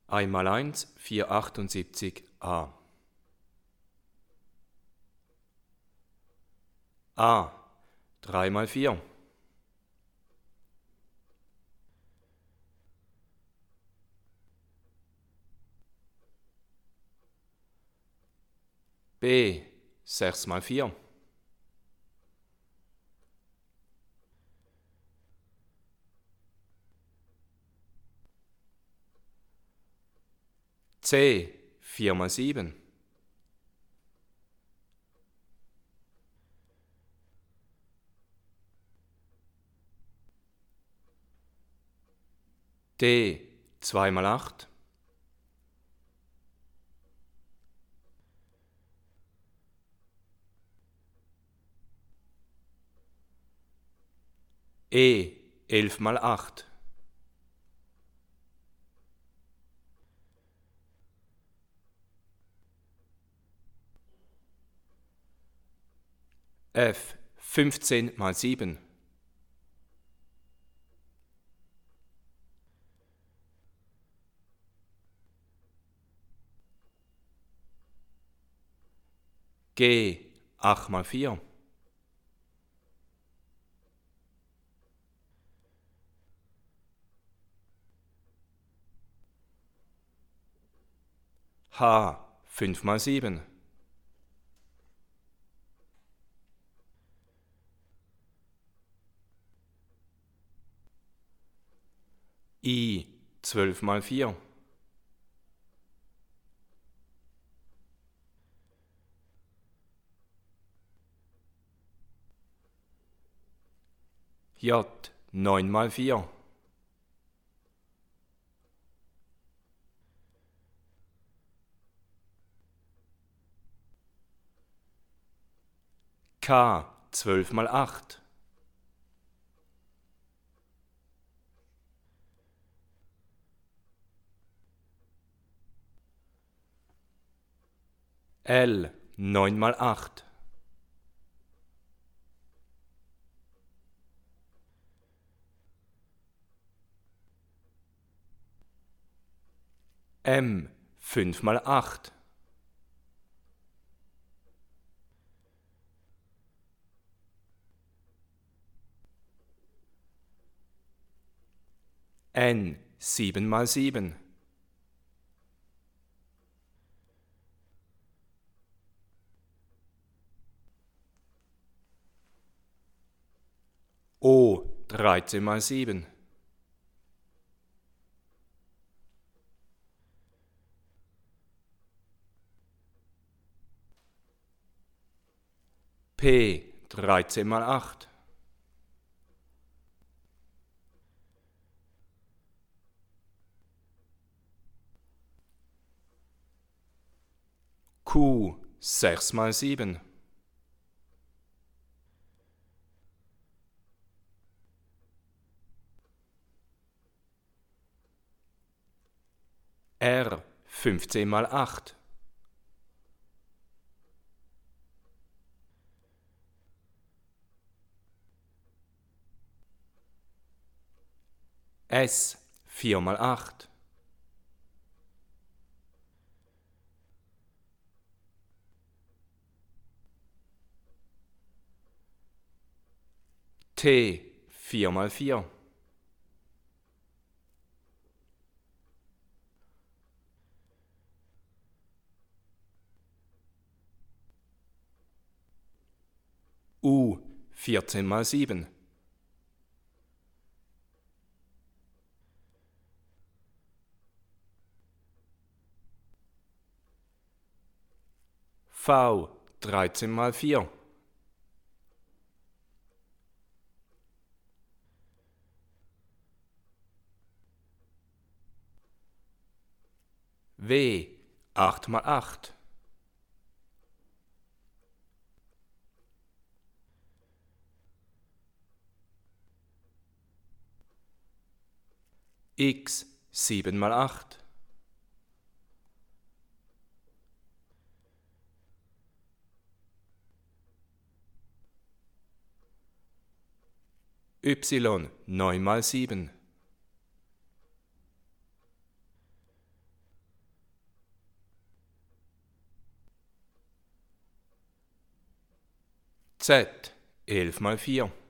1 × 1 478a. A 3 × 4. B 6 × 4. C 4 × 7. D 2 × 8. E 11 × 8. F 15 × 7. G 8 × 4. H 5 × 7. I 12 × 4. J 9 × 4. K 12 × 8. L 9 × 8. M 5 × 8. N 7 × 7. O 13 × 7. P 13 × 8. Q 6 × 7. R 15 × 8. S 4 × 8. T 4 × 4. U 14 × 7. V 13 × 4. W 8 × 8. X 7 × 8. Y 9 × 7. Z, 11 mal 4.